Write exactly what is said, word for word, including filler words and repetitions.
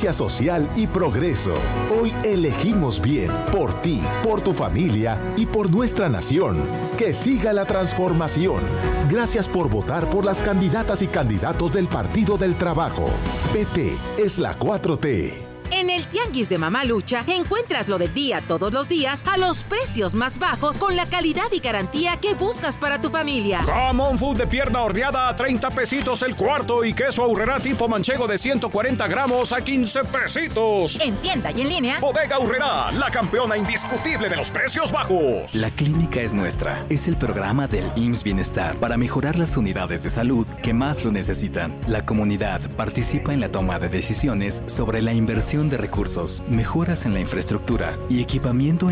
justicia social y progreso. Hoy elegimos bien, por ti, por tu familia y por nuestra nación. Que siga la transformación. Gracias por votar por las candidatas y candidatos del Partido del Trabajo. P T es la cuatro T. En el Tianguis de Mamalucha encuentras lo del día todos los días a los precios más bajos con la calidad y garantía que buscas para tu familia. Jamón Food de pierna horneada a treinta pesitos el cuarto y queso Aurrerá tipo manchego de ciento cuarenta gramos a quince pesitos. En tienda y en línea. Bodega Aurrerá, la campeona indiscutible de los precios bajos. La clínica es nuestra. Es el programa del I M S S Bienestar para mejorar las unidades de salud que más lo necesitan. La comunidad participa en la toma de decisiones sobre la inversión de recursos, mejoras en la infraestructura y equipamiento en